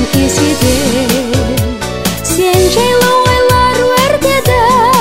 кеседе сен жайлы ойлар өртеді,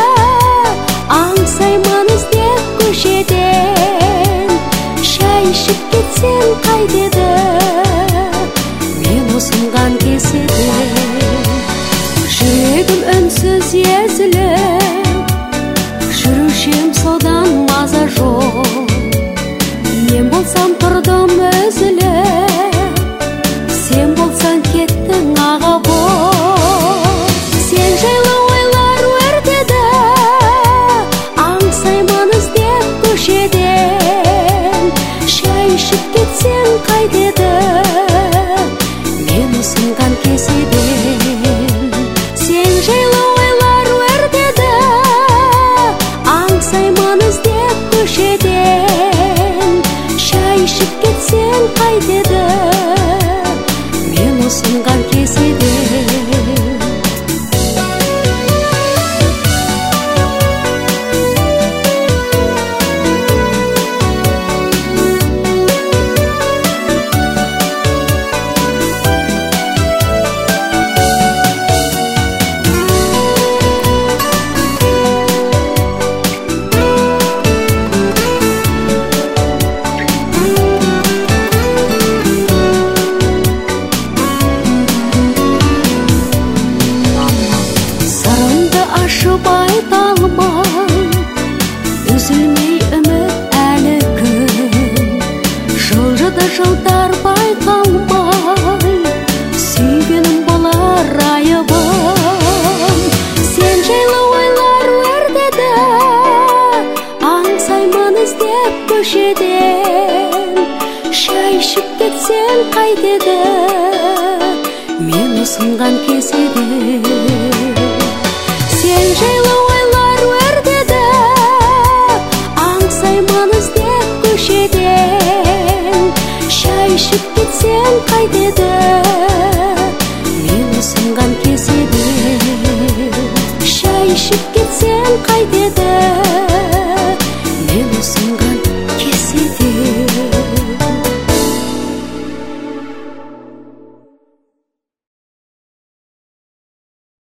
аңсаймын іздеп көшеден. Шай ішіп кетсең қайтеді мен ұсынған кеседе. Жүрегім үнсіз езіліп, жүрушем содан маза жоқ. Мен болсам тұрдым үзіліп, сен болсаң кеттің аға боп. Сен жайлы ойлар өртеді, аңсаймын іздеп көшеден. Шай ішіп кетсең қайтеді мен ұсынған кеседен. Сен жайлы ойлар өртеді, аңсаймын іздеп көшеден. Шай ішіп кетсең қайтеді мен ұсынған кеседен. Ашып айта алмай, үзілмей үміт әлі күн. Жылжыды жылдар байқалмай, сүйгенім болар айыбым. Сен жайлы ойлар өртеді, аңсаймын іздеп көшеден. Шай ішіп кетсең қайтеді мен ұсынған кеседе. Сен жайлы ойлар өртеді, аңсаймын іздеп көшеден. Шай ішіп кетсең қайтеді мен ұсынған кеседе. Шай ішіп кетсең қайтеді мен ұсынған